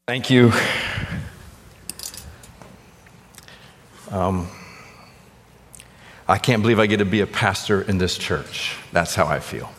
Thank you. I can't believe I get to be a pastor in this church. That's how I feel.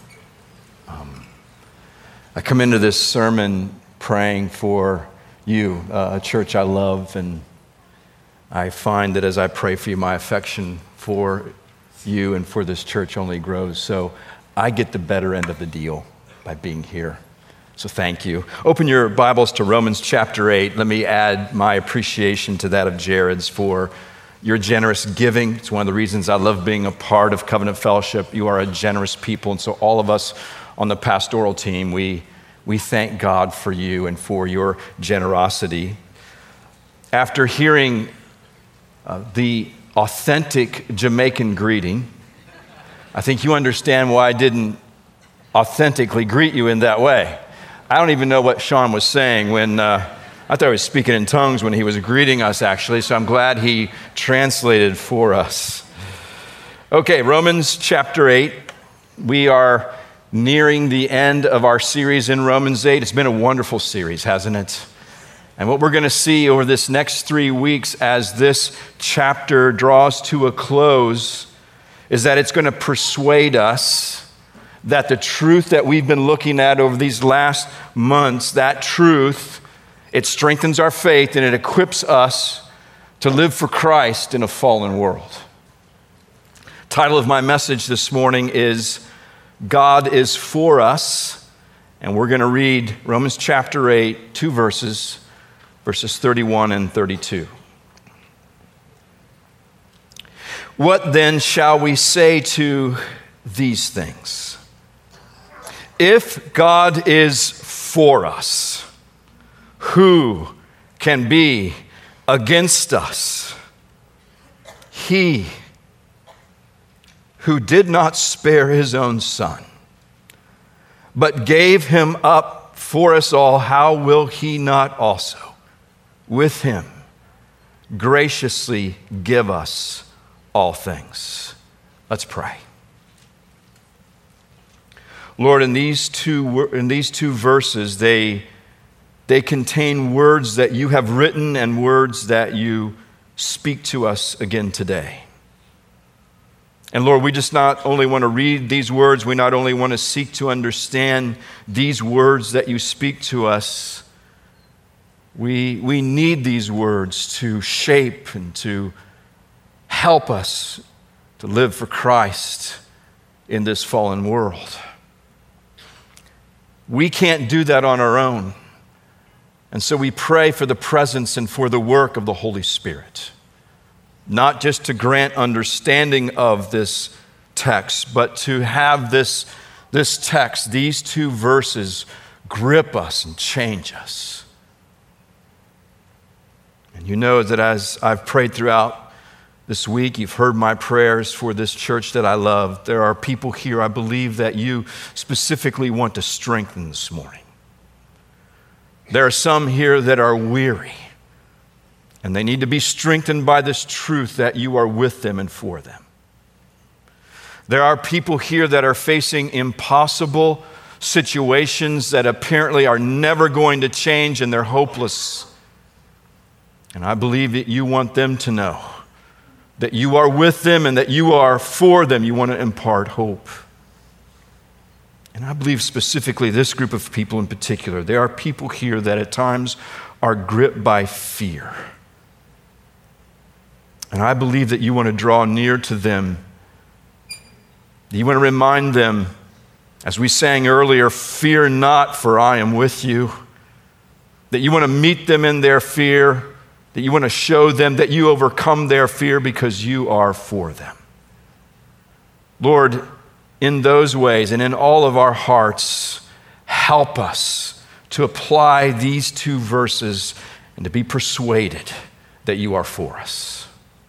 I come into this sermon praying for you, a church I love, and I find that as I pray for you, my affection for you and for this church only grows. So I get the better end of the deal by being here. So thank you. Open your Bibles to Romans chapter 8. Let me add my appreciation to that of Jared's for your generous giving. It's one of the reasons I love being a part of Covenant Fellowship. You are a generous people, and so all of us on the pastoral team, we thank God for you and for your generosity. After hearing the authentic Jamaican greeting, I think you understand why I didn't authentically greet you in that way. I don't even know what Sean was saying when, I thought he was speaking in tongues when he was greeting us actually, so I'm glad he translated for us. Okay, Romans chapter 8. We are nearing the end of our series in Romans 8. It's been a wonderful series, hasn't it? And what we're going to see over this next 3 weeks as this chapter draws to a close is that it's going to persuade us that the truth that we've been looking at over these last months, that truth, it strengthens our faith and it equips us to live for Christ in a fallen world. Title of my message this morning is God is for us, and we're going to read Romans chapter 8, 2 verses 31 and 32. What then shall we say to these things? If God is for us, who can be against us? He who did not spare his own son, but gave him up for us all, how will he not also with him graciously give us all things? Let's pray. Lord, in these two verses, they contain words that you have written and words that you speak to us again today. And Lord, we just not only want to read these words, we not only want to seek to understand these words that you speak to us, we need these words to shape and to help us to live for Christ in this fallen world. We can't do that on our own. And so we pray for the presence and for the work of the Holy Spirit, not just to grant understanding of this text, but to have this text, these 2 verses, grip us and change us. And you know that as I've prayed throughout this week, you've heard my prayers for this church that I love. There are people here, I believe, that you specifically want to strengthen this morning. There are some here that are weary, and they need to be strengthened by this truth that you are with them and for them. There are people here that are facing impossible situations that apparently are never going to change, and they're hopeless. And I believe that you want them to know that you are with them and that you are for them. You want to impart hope. And I believe specifically this group of people in particular, there are people here that at times are gripped by fear. And I believe that you want to draw near to them. You want to remind them, as we sang earlier, fear not, for I am with you. That you want to meet them in their fear, that you want to show them that you overcome their fear because you are for them. Lord, in those ways and in all of our hearts, help us to apply these 2 verses and to be persuaded that you are for us.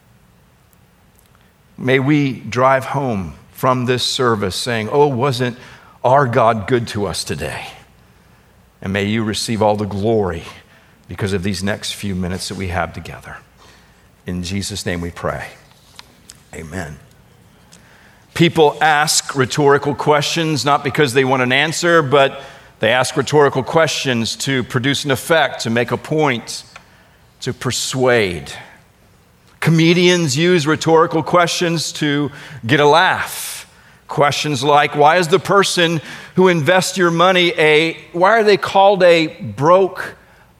May we drive home from this service saying, oh, wasn't our God good to us today? And may you receive all the glory because of these next few minutes that we have together. In Jesus' name we pray. Amen. People ask rhetorical questions, not because they want an answer, but They ask rhetorical questions to produce an effect, to make a point, to persuade. Comedians use rhetorical questions to get a laugh. Questions like, why is the person who invests your money why are they called a broker?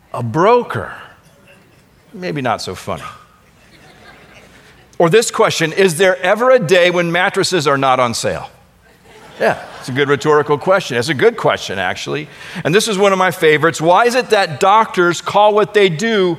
Maybe not so funny. Or this question, is there ever a day when mattresses are not on sale? Yeah, it's a good rhetorical question. It's a good question, actually. And this is one of my favorites. Why is it that doctors call what they do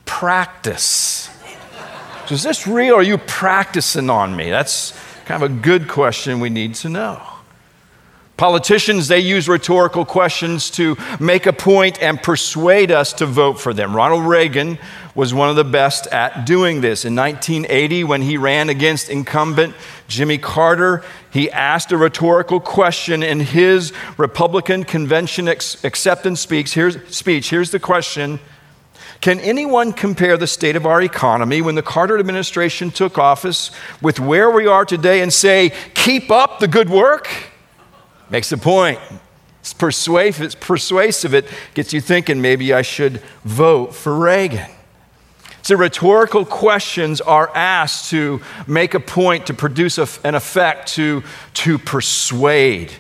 practice? So is this real or are you practicing on me? That's kind of a good question we need to know. Politicians, they use rhetorical questions to make a point and persuade us to vote for them. Ronald Reagan was one of the best at doing this. In 1980, when he ran against incumbent Jimmy Carter, he asked a rhetorical question in his Republican convention acceptance speech. Here's the question. Can anyone compare the state of our economy when the Carter administration took office with where we are today and say, keep up the good work? Makes the point. It's persuasive. It gets you thinking maybe I should vote for Reagan. So rhetorical questions are asked to make a point, to produce an effect, to persuade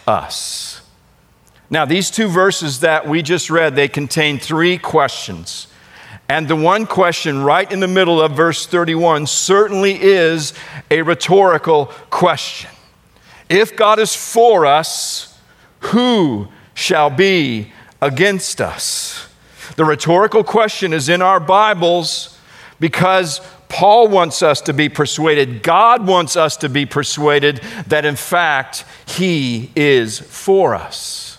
us. Now, these two verses that we just read, they contain three questions. And the one question right in the middle of verse 31 certainly is a rhetorical question. If God is for us, who shall be against us? The rhetorical question is in our Bibles because Paul wants us to be persuaded. God wants us to be persuaded that in fact he is for us.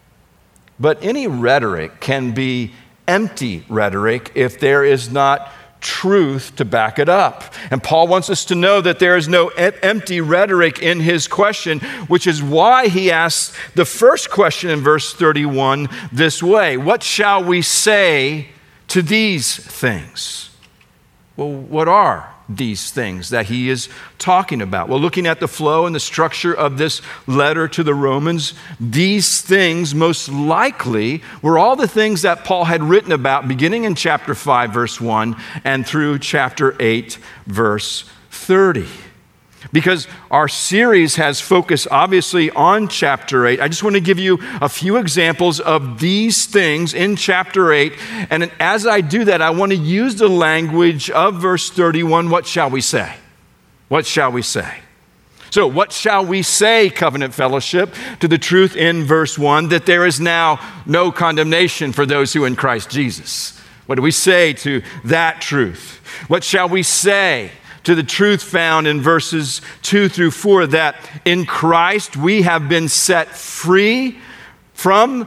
But any rhetoric can be empty rhetoric if there is not truth to back it up. And Paul wants us to know that there is no empty rhetoric in his question, which is why he asks the first question in verse 31 this way: what shall we say to these things? Well, what are these things that he is talking about? Well, looking at the flow and the structure of this letter to the Romans, these things most likely were all the things that Paul had written about beginning in chapter 5, verse 1 and through chapter 8, verse 30. Because our series has focused obviously on chapter 8, I just want to give you a few examples of these things in chapter 8. And as I do that, I want to use the language of verse 31. What shall we say? What shall we say? So what shall we say, Covenant Fellowship, to the truth in verse 1 that there is now no condemnation for those who are in Christ Jesus? What do we say to that truth? What shall we say to the truth found in verses 2 through 4 that in Christ we have been set free from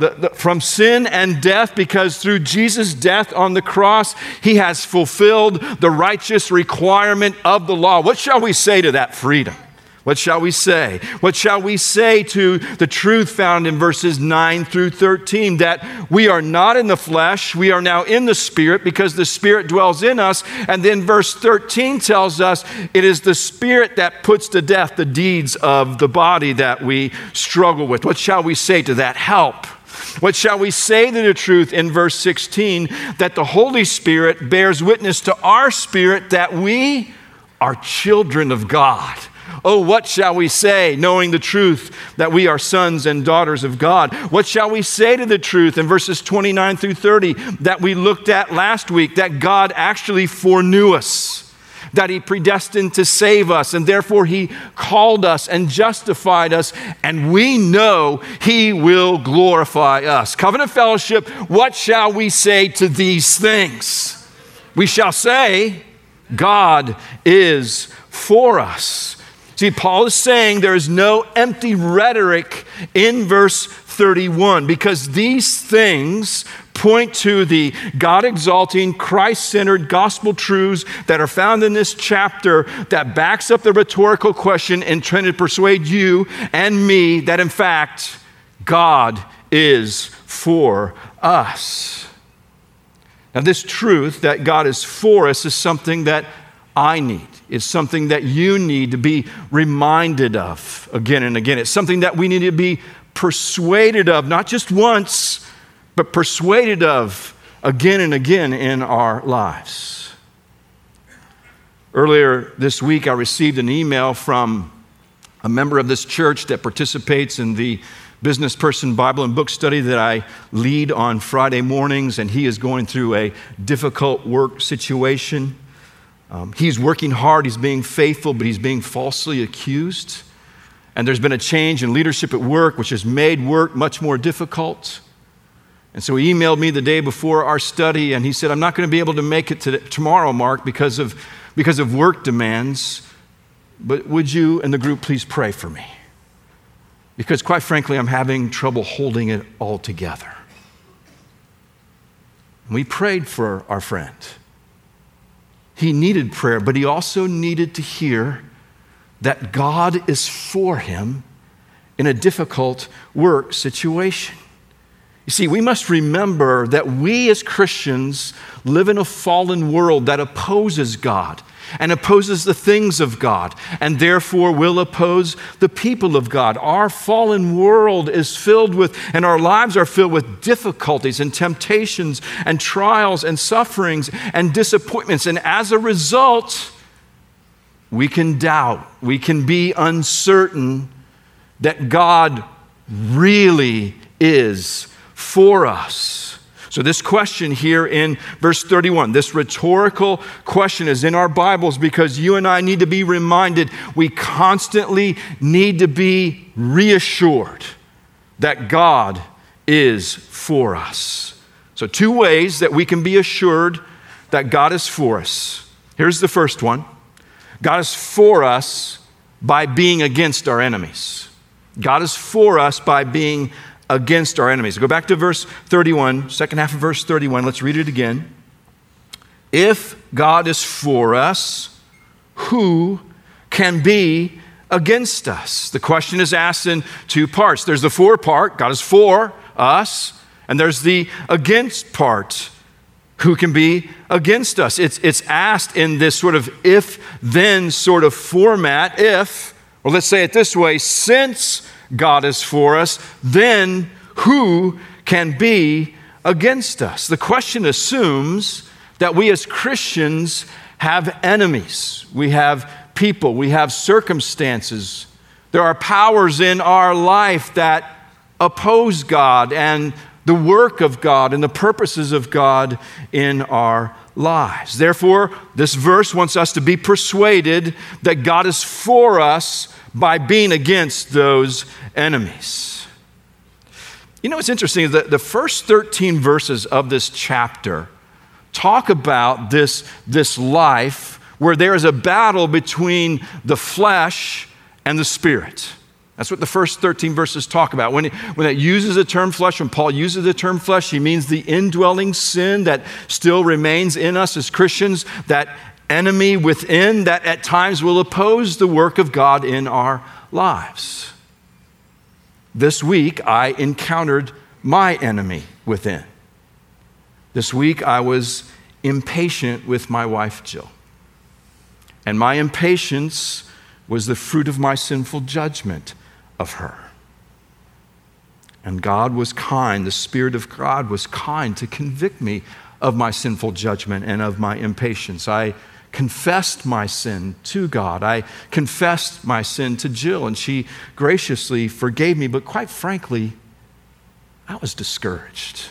sin and death because through Jesus' death on the cross, he has fulfilled the righteous requirement of the law. What shall we say to that freedom? What shall we say? What shall we say to the truth found in verses 9 through 13 that we are not in the flesh, we are now in the Spirit because the Spirit dwells in us. And then verse 13 tells us it is the Spirit that puts to death the deeds of the body that we struggle with. What shall we say to that? Help. What shall we say to the truth in verse 16 that the Holy Spirit bears witness to our spirit that we are children of God? Oh, what shall we say, knowing the truth that we are sons and daughters of God? What shall we say to the truth in verses 29 through 30 that we looked at last week, that God actually foreknew us, that he predestined to save us, and therefore he called us and justified us, and we know he will glorify us. Covenant Fellowship, what shall we say to these things? We shall say, God is for us. See, Paul is saying there is no empty rhetoric in verse 31 because these things point to the God-exalting, Christ-centered gospel truths that are found in this chapter that backs up the rhetorical question intended to persuade you and me that in fact, God is for us. Now, this truth that God is for us is something that I need. It's something that you need to be reminded of again and again. It's something that we need to be persuaded of, not just once, but persuaded of again and again in our lives. Earlier this week, I received an email from a member of this church that participates in the Business Person Bible and Book Study that I lead on Friday mornings, and he is going through a difficult work situation. He's working hard, he's being faithful, but he's being falsely accused. And there's been a change in leadership at work, which has made work much more difficult. And so he emailed me the day before our study, and he said, I'm not going to be able to make it tomorrow, Mark, because of work demands, but would you and the group please pray for me? Because quite frankly, I'm having trouble holding it all together. And we prayed for our friend. He needed prayer, but he also needed to hear that God is for him in a difficult work situation. You see, we must remember that we as Christians live in a fallen world that opposes God and opposes the things of God, and therefore will oppose the people of God. Our fallen world is filled with, and our lives are filled with difficulties and temptations and trials and sufferings and disappointments. And as a result, we can doubt, we can be uncertain that God really is for us. So this question here in verse 31, this rhetorical question is in our Bibles because you and I need to be reminded, we constantly need to be reassured that God is for us. So two ways that we can be assured that God is for us. Here's the first one. God is for us by being against our enemies. God is for us by being against our enemies. Go back to verse 31, second half of verse 31. Let's read it again. If God is for us, who can be against us? The question is asked in two parts. There's the for part, God is for us, and there's the against part. Who can be against us? It's asked in this sort of if-then sort of format. If, or let's say it this way, since God is for us, then who can be against us? The question assumes that we as Christians have enemies. We have people, we have circumstances. There are powers in our life that oppose God and the work of God and the purposes of God in our lives. Therefore, this verse wants us to be persuaded that God is for us by being against those enemies. You know what's interesting is that the first 13 verses of this chapter talk about this life where there is a battle between the flesh and the spirit. That's what the first 13 verses talk about. When it uses the term flesh, when Paul uses the term flesh, he means the indwelling sin that still remains in us as Christians, that enemy within that at times will oppose the work of God in our lives. This week, I encountered my enemy within. This week, I was impatient with my wife, Jill. And my impatience was the fruit of my sinful judgment of her. And God was kind, the Spirit of God was kind to convict me of my sinful judgment and of my impatience. I confessed my sin to God. I confessed my sin to Jill, and she graciously forgave me. But quite frankly, I was discouraged.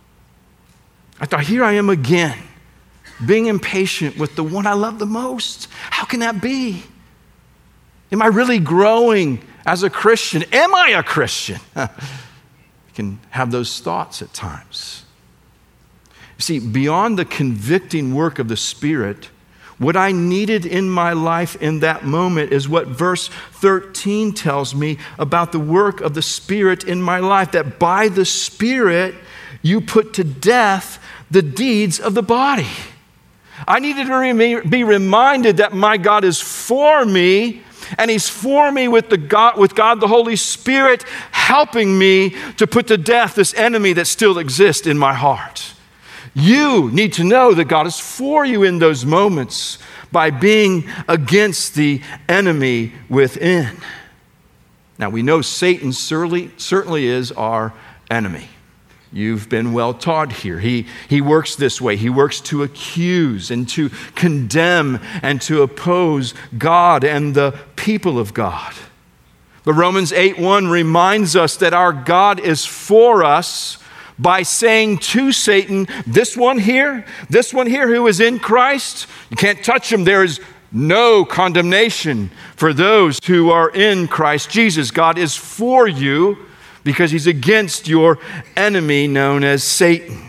I thought, here I am again, being impatient with the one I love the most. How can that be? Am I really growing as a Christian? Am I a Christian? You can have those thoughts at times. You see, beyond the convicting work of the Spirit, what I needed in my life in that moment is what verse 13 tells me about the work of the Spirit in my life, that by the Spirit you put to death the deeds of the body. I needed to be reminded that my God is for me, and He's for me with God the Holy Spirit helping me to put to death this enemy that still exists in my heart. You need to know that God is for you in those moments by being against the enemy within. Now, we know Satan certainly is our enemy. You've been well taught here. He works this way. He works to accuse and to condemn and to oppose God and the people of God. But Romans 8:1 reminds us that our God is for us by saying to Satan, this one here who is in Christ, you can't touch him. There is no condemnation for those who are in Christ Jesus. God is for you because he's against your enemy known as Satan.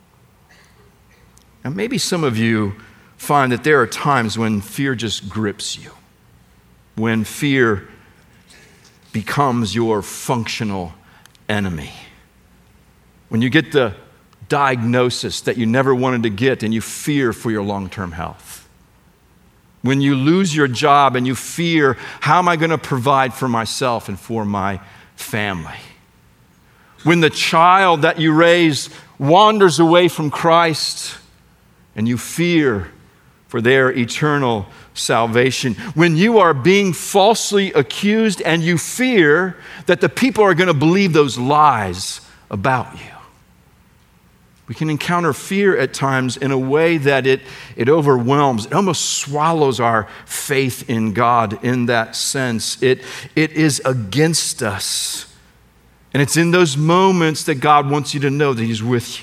Now, maybe some of you find that there are times when fear just grips you, when fear becomes your functional enemy. When you get the diagnosis that you never wanted to get and you fear for your long-term health. When you lose your job and you fear, how am I going to provide for myself and for my family? When the child that you raised wanders away from Christ and you fear for their eternal salvation. When you are being falsely accused and you fear that the people are going to believe those lies about you. We can encounter fear at times in a way that it overwhelms, it almost swallows our faith in God in that sense. It is against us. And it's in those moments that God wants you to know that he's with you.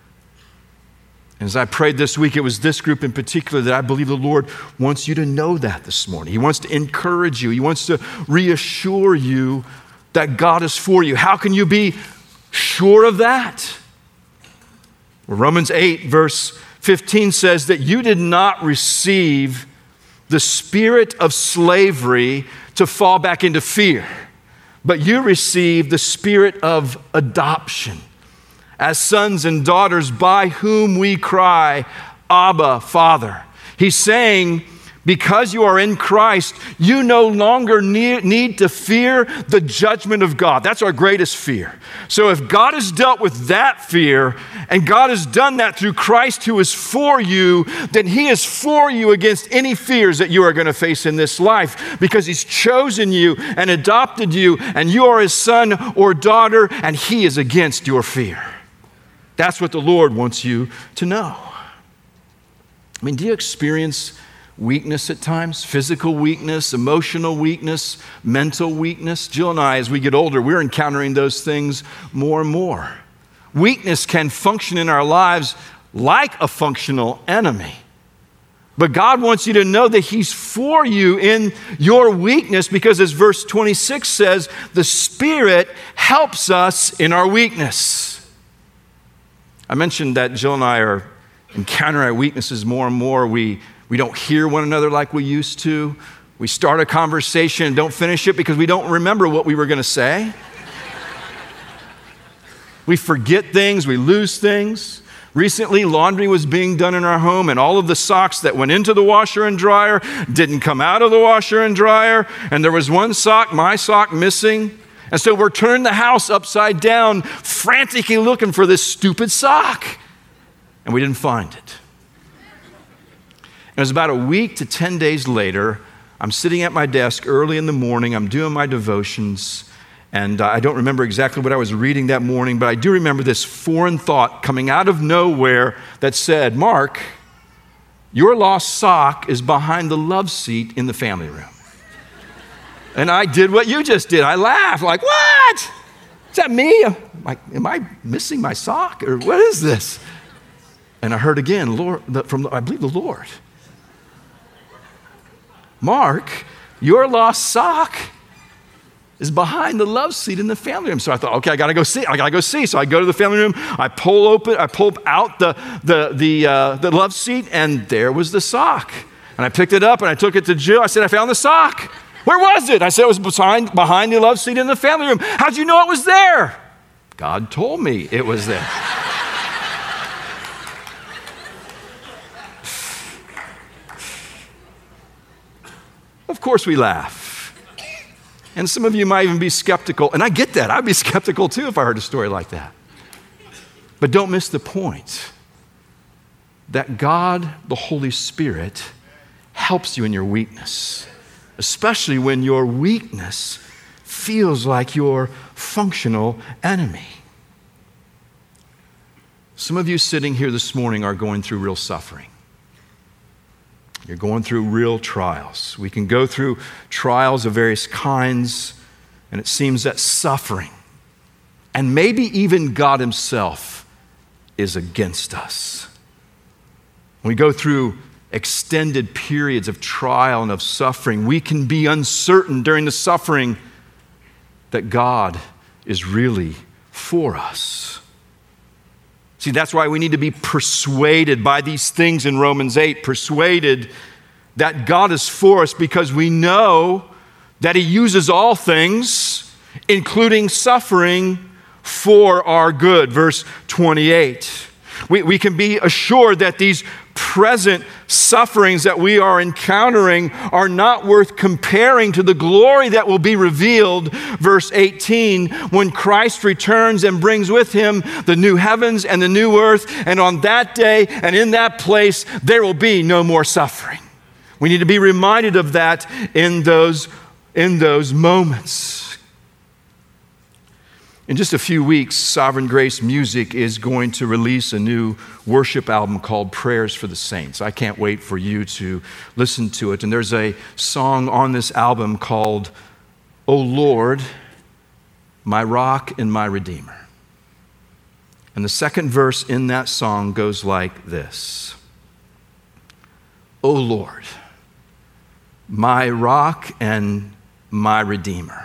And as I prayed this week, it was this group in particular that I believe the Lord wants you to know that this morning. He wants to encourage you. He wants to reassure you that God is for you. How can you be sure of that? Well, Romans 8, verse 15 says that you did not receive the spirit of slavery to fall back into fear, but you received the spirit of adoption as sons and daughters, by whom we cry, Abba, Father. He's saying, because you are in Christ, you no longer need to fear the judgment of God. That's our greatest fear. So if God has dealt with that fear, and God has done that through Christ who is for you, then he is for you against any fears that you are going to face in this life, because he's chosen you and adopted you, and you are his son or daughter, and he is against your fear. That's what the Lord wants you to know. I mean, do you experience weakness at times? Physical weakness, emotional weakness, mental weakness? Jill and I, as we get older, we're encountering those things more and more. Weakness can function in our lives like a functional enemy. But God wants you to know that he's for you in your weakness, because as verse 26 says, the Spirit helps us in our weakness. I mentioned that Jill and I are encountering our weaknesses more and more. We don't hear one another like we used to. We start a conversation and don't finish it because we don't remember what we were going to say. We forget things, we lose things. Recently, laundry was being done in our home, and all of the socks that went into the washer and dryer didn't come out of the washer and dryer, and there was one sock, my sock, missing. And so we're turning the house upside down, frantically looking for this stupid sock. And we didn't find it. It was about a week to 10 days later. I'm sitting at my desk early in the morning. I'm doing my devotions. And I don't remember exactly what I was reading that morning, but I do remember this foreign thought coming out of nowhere that said, Mark, your lost sock is behind the love seat in the family room. And I did what you just did. I laughed, like, what? Is that me? Am I missing my sock? Or what is this? And I heard again, I believe the Lord. Mark, your lost sock is behind the love seat in the family room. So I thought, okay, I gotta go see. So I go to the family room, I pull out the love seat, and there was the sock. And I picked it up and I took it to Jill. I said, I found the sock. Where was it? I said, it was behind the love seat in the family room. How'd you know it was there? God told me it was there. Of course we laugh. And some of you might even be skeptical, and I get that. I'd be skeptical too if I heard a story like that. But don't miss the point that God, the Holy Spirit, helps you in your weakness. Especially when your weakness feels like your functional enemy. Some of you sitting here this morning are going through real suffering. You're going through real trials. We can go through trials of various kinds, and it seems that suffering, and maybe even God himself, is against us. When we go through extended periods of trial and of suffering, we can be uncertain during the suffering that God is really for us. See, that's why we need to be persuaded by these things in Romans 8, persuaded that God is for us because we know that he uses all things, including suffering, for our good. Verse 28. We can be assured that these present sufferings that we are encountering are not worth comparing to the glory that will be revealed. Verse 18, when Christ returns and brings with him the new heavens and the new earth, and on that day and in that place there will be no more suffering. We need to be reminded of that in those moments. In just a few weeks, Sovereign Grace Music is going to release a new worship album called Prayers for the Saints. I can't wait for you to listen to it. And there's a song on this album called, "O Lord, my rock and my redeemer." And the second verse in that song goes like this. "O Lord, my rock and my redeemer,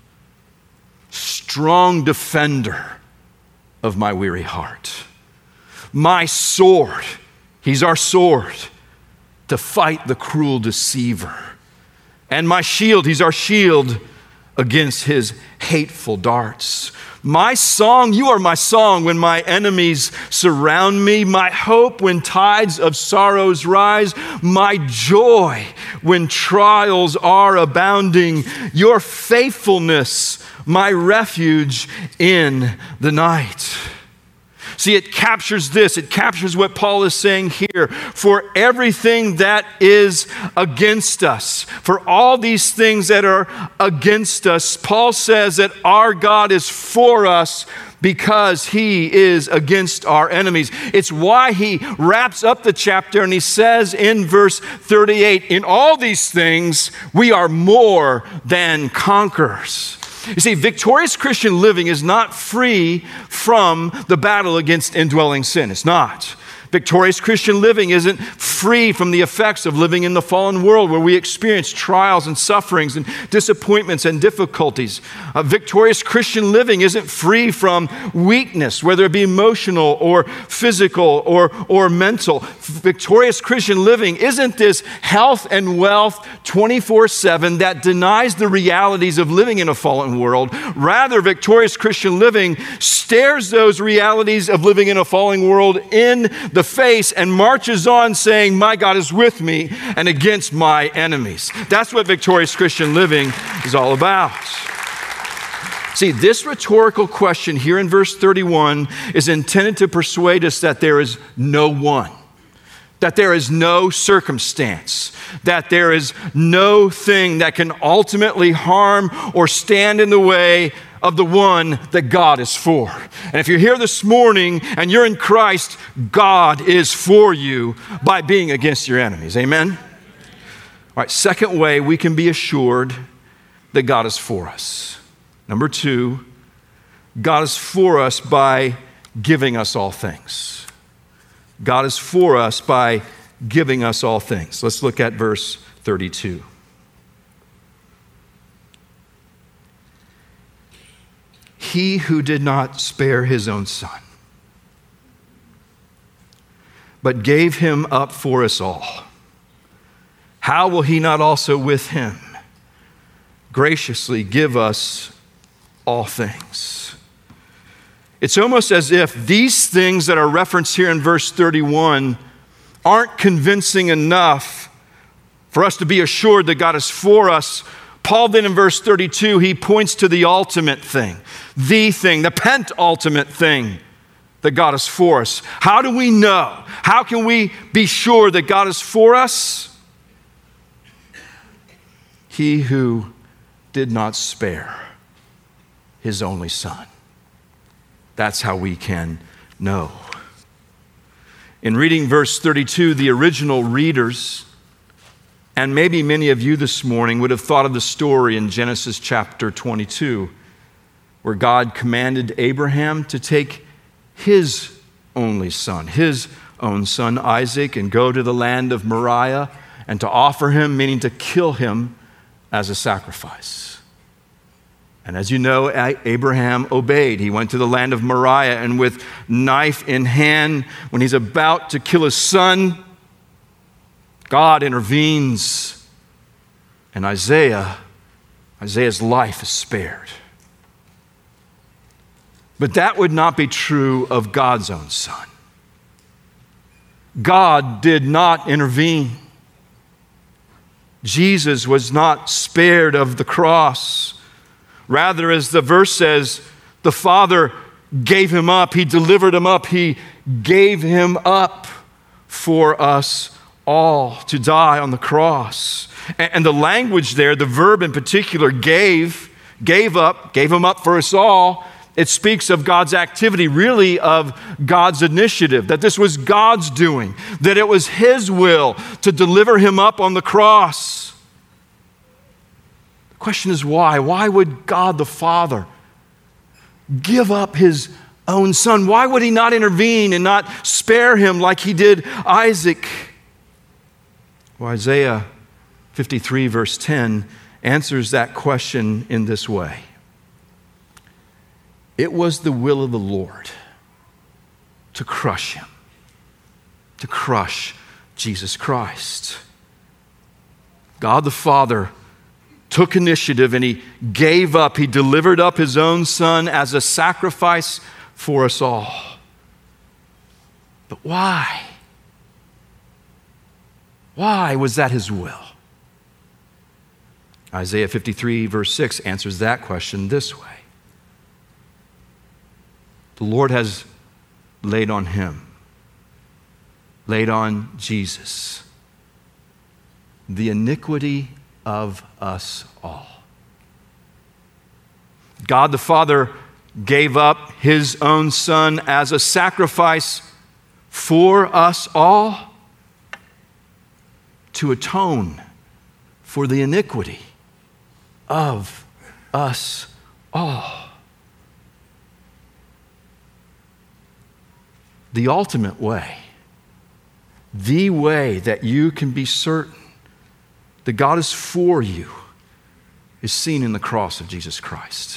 strong defender of my weary heart. My sword," he's our sword, "to fight the cruel deceiver. And my shield," he's our shield, "against his hateful darts. My song," you are my song when my enemies surround me. My hope when tides of sorrows rise. My joy when trials are abounding. Your faithfulness, my refuge in the night." See, it captures this. It captures what Paul is saying here. For everything that is against us, for all these things that are against us, Paul says that our God is for us because he is against our enemies. It's why he wraps up the chapter and he says in verse 38, "In all these things, we are more than conquerors." You see, victorious Christian living is not free from the battle against indwelling sin. It's not. Victorious Christian living isn't free from the effects of living in the fallen world where we experience trials and sufferings and disappointments and difficulties. Victorious Christian living isn't free from weakness, whether it be emotional or physical or mental. Victorious Christian living isn't this health and wealth 24/7 that denies the realities of living in a fallen world. Rather, victorious Christian living stares those realities of living in a fallen world in the face and marches on saying, "My God is with me and against my enemies." That's what victorious Christian living is all about. See, this rhetorical question here in verse 31 is intended to persuade us that there is no one, that there is no circumstance, that there is no thing that can ultimately harm or stand in the way of the one that God is for. And if you're here this morning and you're in Christ, God is for you by being against your enemies. Amen? All right, second way we can be assured that God is for us. Number two, God is for us by giving us all things. God is for us by giving us all things. Let's look at verse 32. He who did not spare his own son, but gave him up for us all, how will he not also with him graciously give us all things? It's almost as if these things that are referenced here in verse 31 aren't convincing enough for us to be assured that God is for us. Paul then in verse 32, he points to the ultimate thing, the penultimate thing that God is for us. How do we know? How can we be sure that God is for us? He who did not spare his only Son. That's how we can know. In reading verse 32, the original readers, and maybe many of you this morning, would have thought of the story in Genesis chapter 22, where God commanded Abraham to take his only son, his own son Isaac, and go to the land of Moriah and to offer him, meaning to kill him as a sacrifice. And as you know, Abraham obeyed. He went to the land of Moriah, and with knife in hand, when he's about to kill his son, God intervenes, and Isaiah's life is spared. But that would not be true of God's own Son. God did not intervene. Jesus was not spared of the cross. Rather, as the verse says, the Father gave him up. He delivered him up. He gave him up for us all to die on the cross. And the language there, the verb in particular, gave him up for us all. It speaks of God's activity, really of God's initiative, that this was God's doing, that it was his will to deliver him up on the cross. The question is why? Why would God the Father give up his own son? Why would he not intervene and not spare him like he did Isaac? Well, Isaiah 53 verse 10 answers that question in this way. It was the will of the Lord to crush him, to crush Jesus Christ. God the Father took initiative and he gave up, he delivered up his own son as a sacrifice for us all. But why? Why was that his will? Isaiah 53 verse 6 answers that question this way. The Lord has laid on him, laid on Jesus, the iniquity of us all. God the Father gave up his own son as a sacrifice for us all to atone for the iniquity of us all. The ultimate way, the way that you can be certain that God is for you, is seen in the cross of Jesus Christ.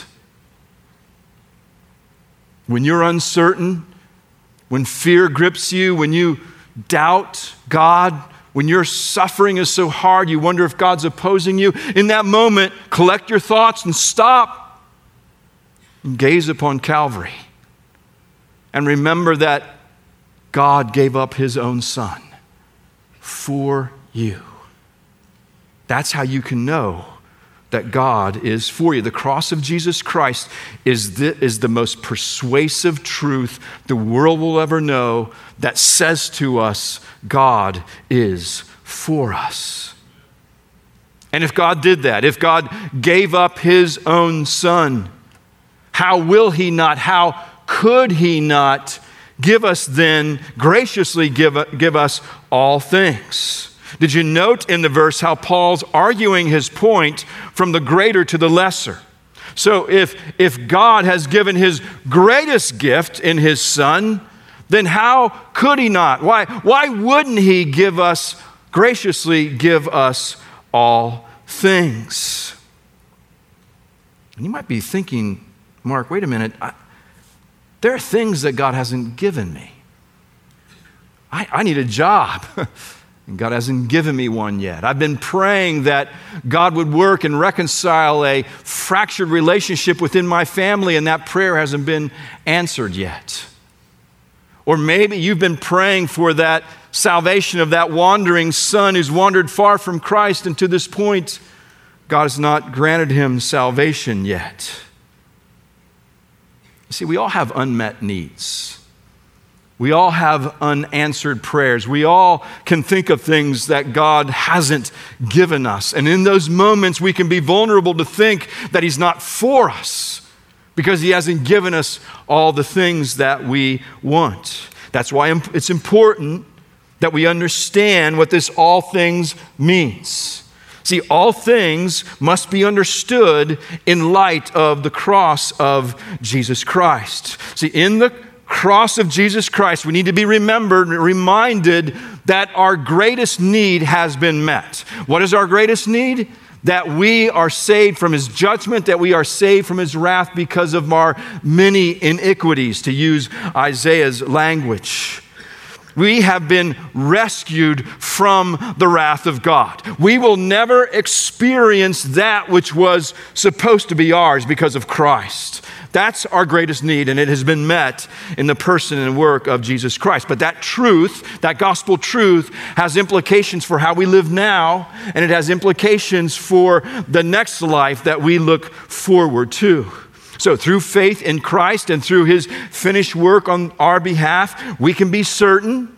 When you're uncertain, when fear grips you, when you doubt God, when your suffering is so hard you wonder if God's opposing you, in that moment, collect your thoughts and stop and gaze upon Calvary. And remember that God gave up his own son for you. That's how you can know that God is for you. The cross of Jesus Christ is the most persuasive truth the world will ever know that says to us, God is for us. And if God did that, if God gave up his own son, how will he not, how could he not give us then, graciously give us all things? Did you note in the verse how Paul's arguing his point from the greater to the lesser? So if God has given his greatest gift in his son, then how could he not? Why wouldn't he graciously give us all things? And you might be thinking, Mark, wait a minute. There are things that God hasn't given me. I need a job. And God hasn't given me one yet. I've been praying that God would work and reconcile a fractured relationship within my family, and that prayer hasn't been answered yet. Or maybe you've been praying for that salvation of that wandering son who's wandered far from Christ, and to this point, God has not granted him salvation yet. You see, we all have unmet needs. We all have unanswered prayers. We all can think of things that God hasn't given us. And in those moments, we can be vulnerable to think that he's not for us, because he hasn't given us all the things that we want. That's why it's important that we understand what this all things means. See, all things must be understood in light of the cross of Jesus Christ. See, in the cross of Jesus Christ, we need to be reminded that our greatest need has been met. What is our greatest need? That we are saved from his judgment, that we are saved from his wrath because of our many iniquities, to use Isaiah's language. We have been rescued from the wrath of God. We will never experience that which was supposed to be ours because of Christ. That's our greatest need, and it has been met in the person and work of Jesus Christ. But that truth, that gospel truth, has implications for how we live now, and it has implications for the next life that we look forward to. So through faith in Christ and through his finished work on our behalf, we can be certain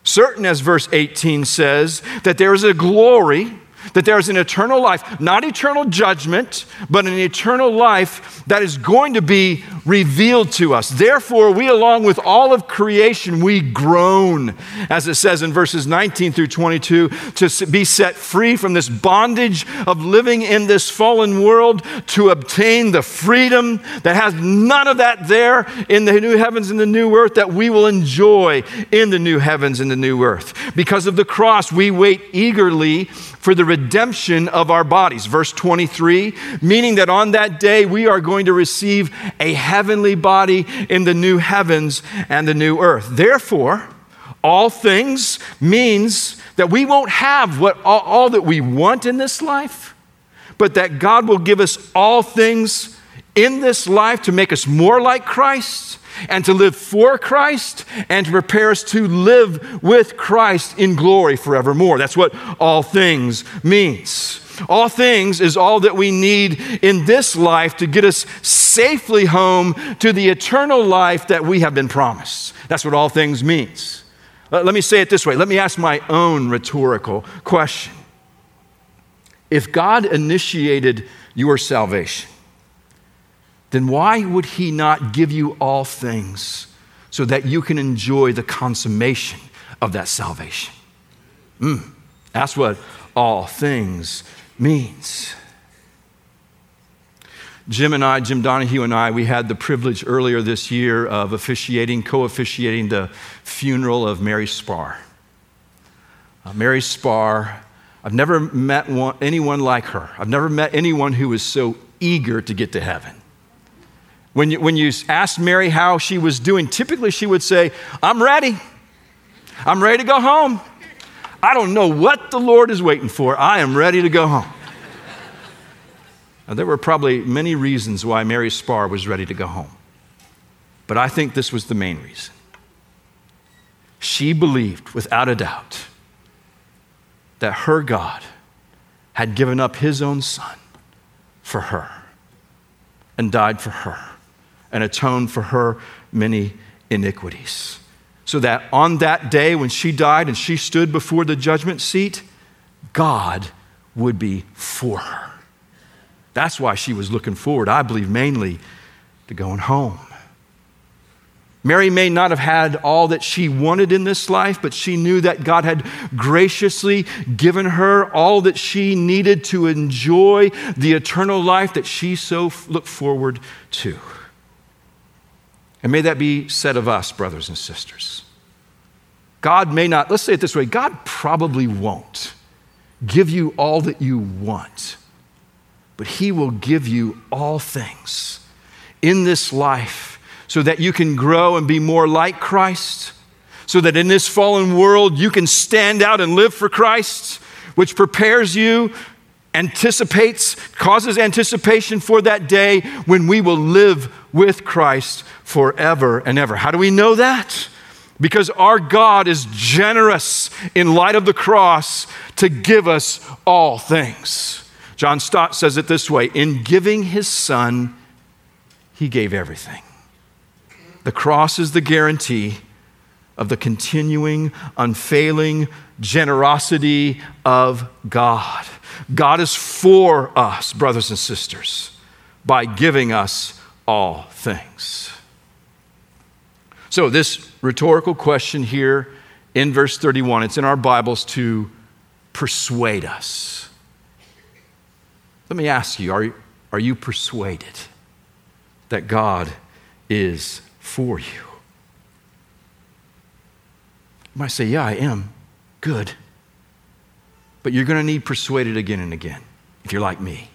as verse 18 says, that there is a glory, that there is an eternal life, not eternal judgment, but an eternal life that is going to be revealed to us. Therefore, we, along with all of creation, we groan, as it says in verses 19 through 22, to be set free from this bondage of living in this fallen world, to obtain the freedom that has none of that there in the new heavens and the new earth, that we will enjoy in the new heavens and the new earth. Because of the cross, we wait eagerly for the redemption of our bodies. Verse 23, meaning that on that day we are going to receive a heavenly body in the new heavens and the new earth. Therefore, all things means that we won't have all that we want in this life, but that God will give us all things in this life to make us more like Christ, and to live for Christ, and to prepare us to live with Christ in glory forevermore. That's what all things means. All things is all that we need in this life to get us safely home to the eternal life that we have been promised. That's what all things means. Let me say it this way. Let me ask my own rhetorical question. If God initiated your salvation, then why would he not give you all things so that you can enjoy the consummation of that salvation? That's what all things means. Jim Donahue and I, we had the privilege earlier this year of co-officiating the funeral of Mary Spar. Mary Spar, I've never met anyone like her. I've never met anyone who was so eager to get to heaven. When you asked Mary how she was doing, typically she would say, I'm ready. I'm ready to go home. I don't know what the Lord is waiting for. I am ready to go home. Now, there were probably many reasons why Mary Spar was ready to go home. But I think this was the main reason. She believed without a doubt that her God had given up his own son for her and died for her and atoned for her many iniquities. So that on that day when she died and she stood before the judgment seat, God would be for her. That's why she was looking forward, I believe, mainly to going home. Mary may not have had all that she wanted in this life, but she knew that God had graciously given her all that she needed to enjoy the eternal life that she so looked forward to. And may that be said of us, brothers and sisters. God may not, let's say it this way, God probably won't give you all that you want, but he will give you all things in this life so that you can grow and be more like Christ, so that in this fallen world you can stand out and live for Christ, which prepares you, causes anticipation for that day when we will live with Christ forever and ever. How do we know that? Because our God is generous in light of the cross to give us all things. John Stott says it this way, in giving his son, he gave everything. The cross is the guarantee of the continuing, unfailing generosity of God. God is for us, brothers and sisters, by giving us all things. So this rhetorical question here in verse 31, it's in our Bibles to persuade us. Let me ask you, are you persuaded that God is for you? You might say, yeah, I am. Good. But you're going to need persuaded again and again if you're like me.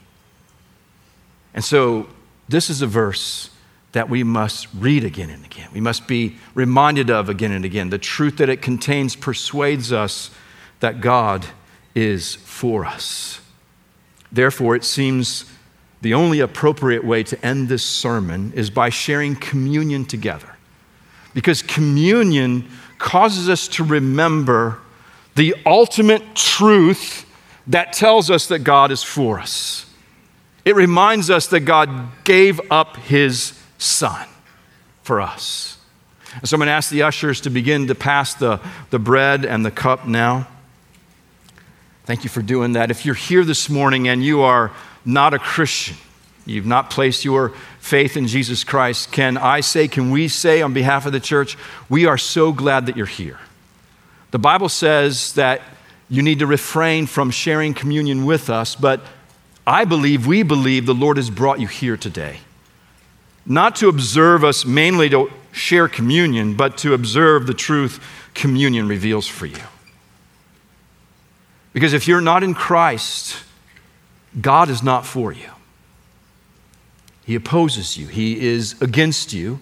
And so this is a verse that we must read again and again. We must be reminded of again and again. The truth that it contains persuades us that God is for us. Therefore, it seems the only appropriate way to end this sermon is by sharing communion together. Because communion causes us to remember the ultimate truth that tells us that God is for us. It reminds us that God gave up his Son for us. And so I'm going to ask the ushers to begin to pass the bread and the cup now. Thank you for doing that. If you're here this morning and you are not a Christian, you've not placed your faith in Jesus Christ, can we say on behalf of the church, we are so glad that you're here. The Bible says that you need to refrain from sharing communion with us, but we believe the Lord has brought you here today. Not to observe us mainly to share communion, but to observe the truth communion reveals for you. Because if you're not in Christ, God is not for you. He opposes you. He is against you.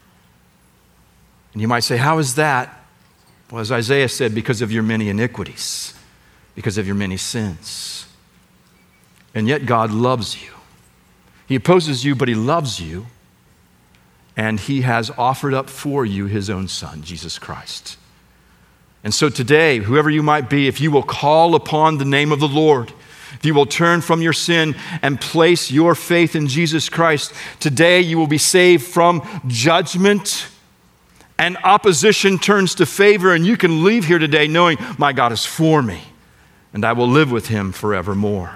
And you might say, how is that? Well, as Isaiah said, because of your many iniquities, because of your many sins. And yet God loves you. He opposes you, but he loves you. And he has offered up for you his own Son, Jesus Christ. And so today, whoever you might be, if you will call upon the name of the Lord, if you will turn from your sin and place your faith in Jesus Christ, today you will be saved from judgment, and opposition turns to favor, and you can leave here today knowing my God is for me, and I will live with him forevermore.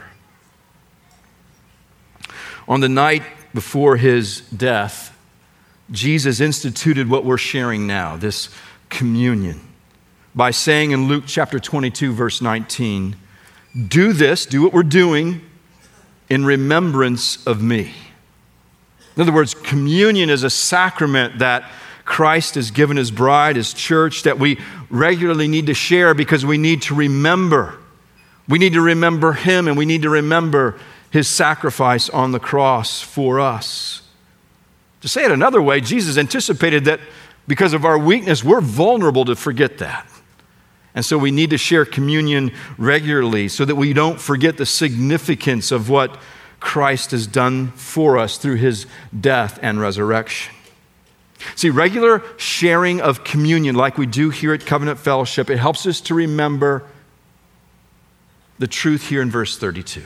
On the night before his death, Jesus instituted what we're sharing now, this communion, by saying in Luke chapter 22, verse 19, do what we're doing in remembrance of me. In other words, communion is a sacrament that Christ has given his bride, his church, that we regularly need to share because we need to remember. We need to remember him, and we need to remember his sacrifice on the cross for us. To say it another way, Jesus anticipated that because of our weakness, we're vulnerable to forget that. And so we need to share communion regularly so that we don't forget the significance of what Christ has done for us through his death and resurrection. See, regular sharing of communion like we do here at Covenant Fellowship, it helps us to remember the truth here in verse 32.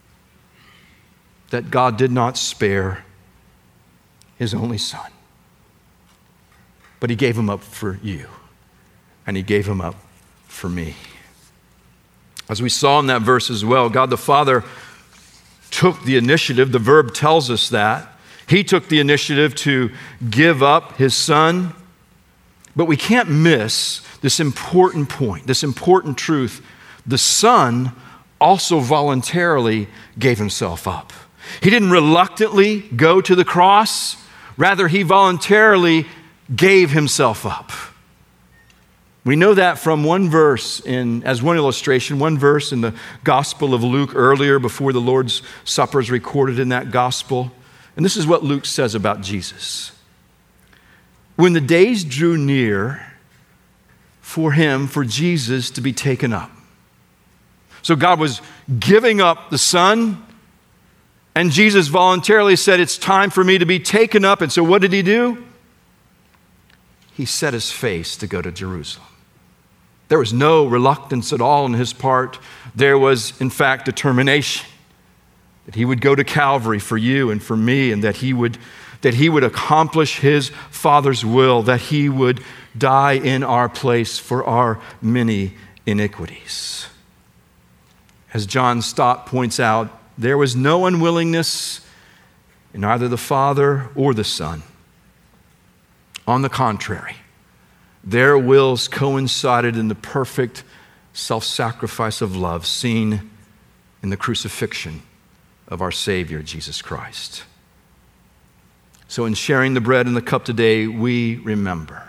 That God did not spare his only Son, but he gave him up for you, and he gave him up for me. As we saw in that verse as well, God the Father took the initiative. The verb tells us that. He took the initiative to give up his Son. But we can't miss this important point, this important truth. The Son also voluntarily gave himself up. He didn't reluctantly go to the cross. Rather, he voluntarily gave himself up. We know that from one verse as one illustration, one verse in the Gospel of Luke earlier before the Lord's Supper is recorded in that Gospel. And this is what Luke says about Jesus. When the days drew near for Jesus to be taken up. So God was giving up the Son, and Jesus voluntarily said, it's time for me to be taken up. And so what did he do? He set his face to go to Jerusalem. There was no reluctance at all on his part. There was, in fact, determination that he would go to Calvary for you and for me, and that he would accomplish his Father's will, that he would die in our place for our many iniquities. As John Stott points out, there was no unwillingness in either the Father or the Son. On the contrary, their wills coincided in the perfect self-sacrifice of love seen in the crucifixion of our Savior, Jesus Christ. So in sharing the bread and the cup today, we remember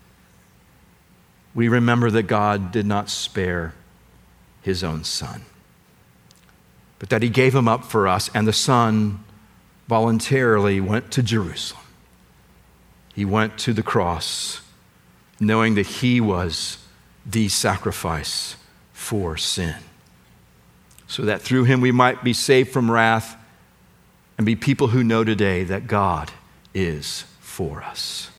that God did not spare his own Son, but that he gave him up for us, and the Son voluntarily went to Jerusalem. He went to the cross, knowing that he was the sacrifice for sin, so that through him we might be saved from wrath and be people who know today that God is for us.